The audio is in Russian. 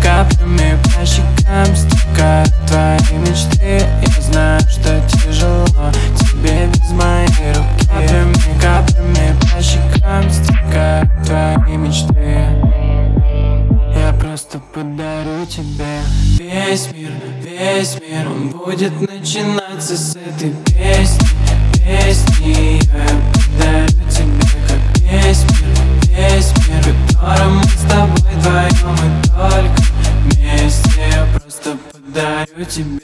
каплями по щекам стекают твои мечты. Я знаю, что тяжело тебе без моей руки. Каплями по щекам стекают твои мечты. Я просто подарю тебе весь мир, он будет начинаться с этой песни. Я подарю тебе как весь мир, в котором мы с тобой вдвоем и только вместе. Я просто подарю тебе